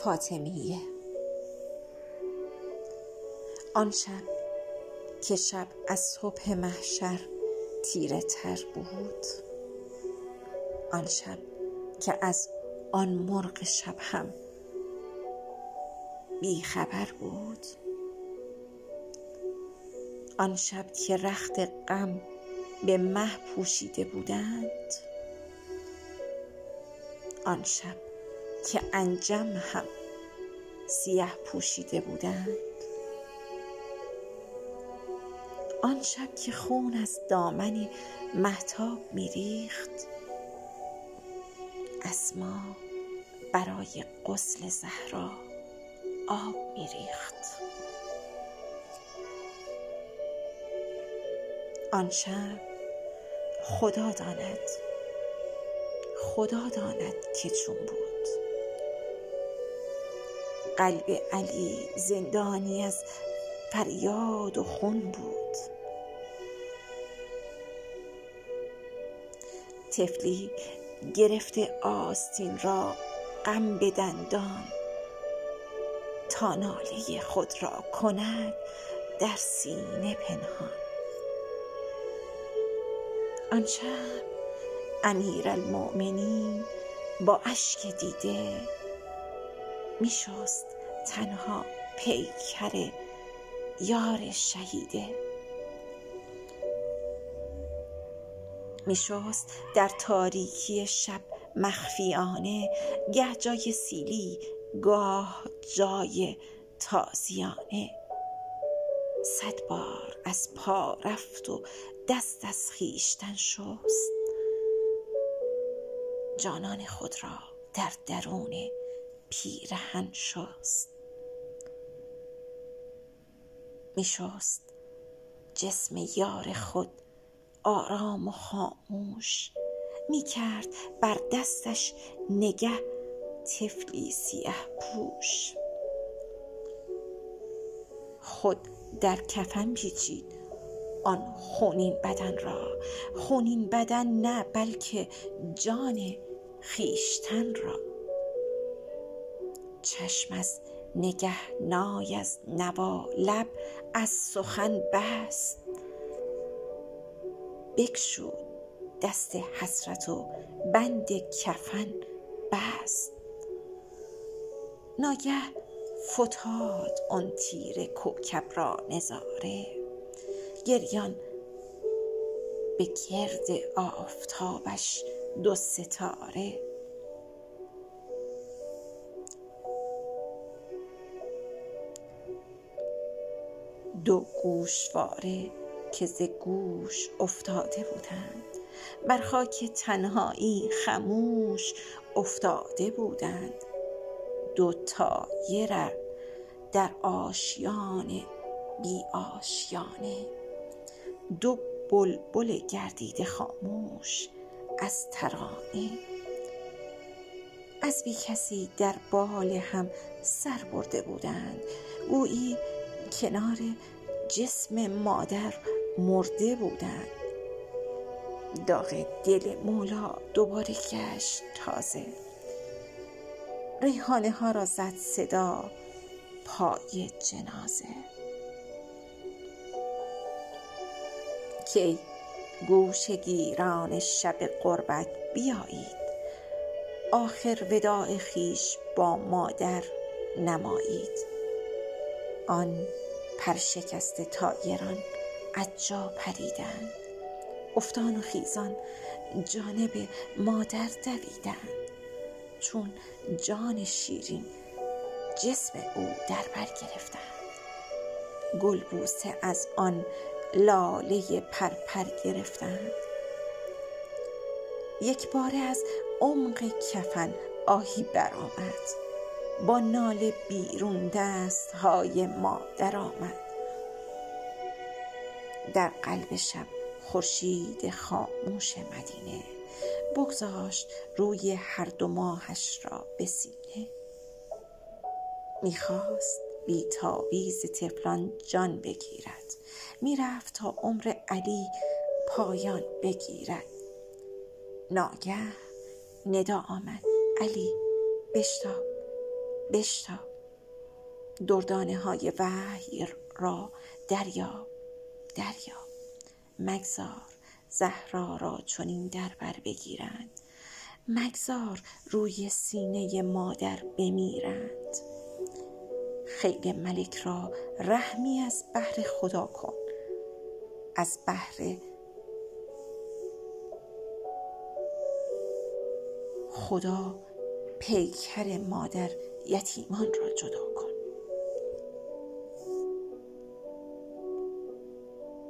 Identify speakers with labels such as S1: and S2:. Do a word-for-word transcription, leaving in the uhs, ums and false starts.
S1: فاطمیه. آن شب که شب از صبح محشر تیره تر بود، آن شب که از آن مرغ شب هم بی خبر بود، آن شب که رخت غم به مه پوشیده بودند، آن شب که انجم هم سیه پوشیده بودند، آن شب که خون از دامن مهتاب میریخت، اسما برای غسل زهرا آب میریخت. آن شب خدا داند خدا داند که چون بود. قلب علی زندانی از فریاد و خون بود. طفلی گرفته آستین را غم به دندان، تا ناله خود را کند در سینه پنهان. آن شب امیرالمؤمنین با اشک دیده می شست تنها پیکر یار شهیده، می شست در تاریکی شب مخفیانه، گه جای سیلی گاه جای تازیانه. صد بار از پا رفت و دست از خویشتن شست، جانان خود را در درون پیرهن شست. می شست جسم یار خود آرام و خاموش، می کرد بر دستش نگه طفلی سیه پوش. خود در کفن پیچید آن خونین بدن را، خونین بدن نه بلکه جان خویشتن را. چشم از نگه نای از نوا، لب از سخن بست، بگشود دست حسرت و بند کفن بست. ناگه فتاد آن تیر کوکب را نظاره، گریان به گرد آفتابش دو ستاره. دو گوشواره که ز گوش افتاده بودند، بر خاک تنهایی خموش افتاده بودند. دو طایر در آشیان بی آشیانه، دو بلبل گردیده خاموش از ترانه. از بی کسی در بال هم سر برده بودند، گویی کنار جسم مادر مرده بودند. داغ دل مولا دوباره گشت تازه، ریحانه ها را زد صدا پای جنازه. کی گوش گیران شب غربت بیایید، آخر وداع خویش با مادر نمایید. آن پرشکسته طایران از جا پریدند، افتان و خیزان جانب مادر دویدند. چون جان شیرین جسم او در بر گرفتند، گلبوسه از آن لاله پرپر گرفتند. یک باره از عمق کفن آهی برآمد، با ناله بیرون دست های مادر آمد. در قلب شب خورشید خاموش مدینه، بگذاشت روی هر دو ماهش را به سینه. میخواست بی تاویز طفلان جان بگیرد، میرفت تا عمر علی پایان بگیرد. ناگه ندا آمد: علی بشتاب، بشتاب، دردانه های وحی را دریا دریا مگذار زهرا را چنین در بر بگیرند، مگذار روی سینه مادر بمیرند. خیل ملک را رحمی از بهر خدا کن، از بهر خدا پیکر مادر یتیمان را جدا کن.